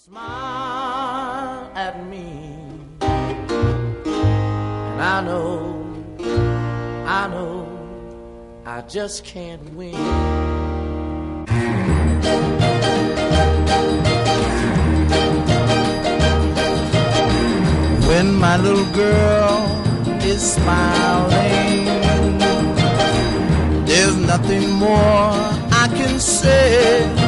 Smile at me, and I know, I just can't win. When my little girl is smiling, there's nothing more I can say.